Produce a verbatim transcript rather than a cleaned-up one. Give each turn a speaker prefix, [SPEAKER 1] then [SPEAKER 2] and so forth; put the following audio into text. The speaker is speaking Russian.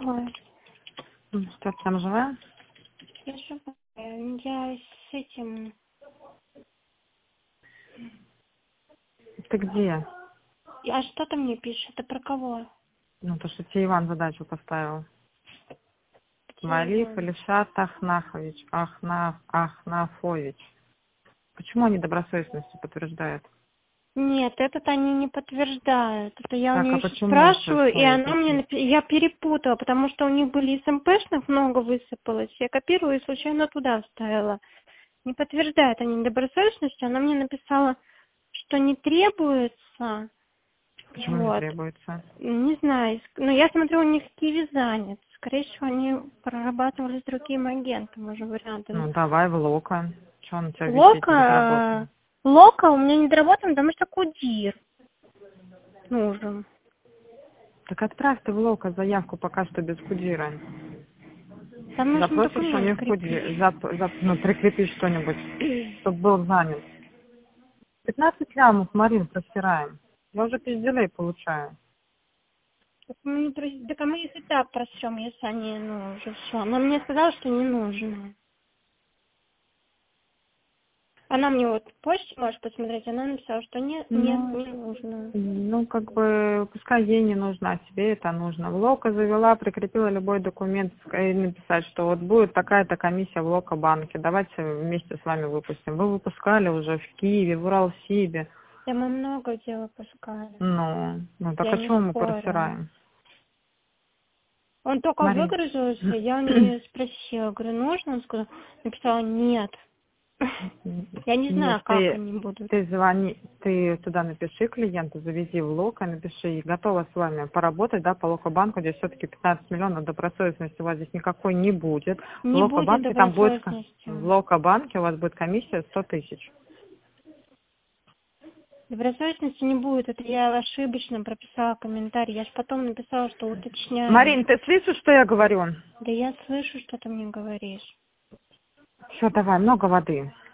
[SPEAKER 1] Ой,
[SPEAKER 2] Что, там жива?
[SPEAKER 1] я живая. Я с этим...
[SPEAKER 2] Ты где?
[SPEAKER 1] А что ты мне пишешь? Это про кого?
[SPEAKER 2] Ну, то, что тебе Иван задачу поставил.
[SPEAKER 1] Где
[SPEAKER 2] Валиев
[SPEAKER 1] Иван?
[SPEAKER 2] Илишат Ахнахович. Ахна... Ахнафович. Почему они добросовестностью подтверждают?
[SPEAKER 1] Нет, этот они не подтверждают. Это я у
[SPEAKER 2] Так, а
[SPEAKER 1] нее еще
[SPEAKER 2] почему еще
[SPEAKER 1] спрашиваю, и
[SPEAKER 2] свои
[SPEAKER 1] она мне...
[SPEAKER 2] такие?
[SPEAKER 1] напи- Я перепутала, потому что у них были из МПшных много высыпалось. Я копирую и случайно туда вставила. Не подтверждает они добросовестностью. Она мне написала, что не требуется.
[SPEAKER 2] Почему не
[SPEAKER 1] Вот.
[SPEAKER 2] требуется?
[SPEAKER 1] Не знаю. Но я смотрю, у них в Киеве занят. Скорее всего, они прорабатывали с другим агентом уже варианты.
[SPEAKER 2] Ну, давай в Лока. Че он у тебя висит
[SPEAKER 1] Лока,
[SPEAKER 2] недоработан?
[SPEAKER 1] э, Лока у меня не доработан, потому что Кудир нужен.
[SPEAKER 2] Так отправь ты в Лока заявку пока что без Кудира.
[SPEAKER 1] Там нужно
[SPEAKER 2] Запросишь у
[SPEAKER 1] документ
[SPEAKER 2] них Кудир,
[SPEAKER 1] крепить.
[SPEAKER 2] зап, зап, ну, прикрепить что-нибудь, чтобы был занят. пятнадцать лямов, Марин, просираем. Я уже пизделей получаю.
[SPEAKER 1] Так мы, не прос- так а мы их и так просрем, если они, ну, уже все. Она мне сказала, что не нужно. Она мне вот почту можешь посмотреть, она написала, что нет, нет,
[SPEAKER 2] Ну,
[SPEAKER 1] не нужно.
[SPEAKER 2] ну, как бы, пускай ей не нужно, а тебе это нужно. В Лока завела, прикрепила любой документ и написать, что вот будет такая-то комиссия в Лока-банке, давайте вместе с вами выпустим. Вы выпускали уже в Киеве, в Уралсибе.
[SPEAKER 1] Да мы много где выпускали.
[SPEAKER 2] Ну, ну так
[SPEAKER 1] Я
[SPEAKER 2] о
[SPEAKER 1] не
[SPEAKER 2] чем мы
[SPEAKER 1] спорю.
[SPEAKER 2] просираем?
[SPEAKER 1] Он только
[SPEAKER 2] Марин.
[SPEAKER 1] выгрузился, я у нее спросила, говорю, нужно? Он сказал, написала, нет. Я не
[SPEAKER 2] Нет,
[SPEAKER 1] знаю, как
[SPEAKER 2] ты,
[SPEAKER 1] они будут.
[SPEAKER 2] ты звони, ты туда напиши клиенту, завези в Лока, напиши, готова с вами поработать, да, по Лока-банку, здесь все-таки пятнадцать миллионов добросовестности у вас здесь никакой не будет. В
[SPEAKER 1] Не будет
[SPEAKER 2] Лока-банке там будет, ко-
[SPEAKER 1] добросовестности.
[SPEAKER 2] в Лока-банке у вас будет комиссия сто тысяч.
[SPEAKER 1] Добросовестности не будет. Это я ошибочно прописала комментарий. Я же потом написала, что уточняю.
[SPEAKER 2] Марин, ты слышишь, что я говорю?
[SPEAKER 1] Да я слышу, что ты мне говоришь.
[SPEAKER 2] Все, давай, много воды.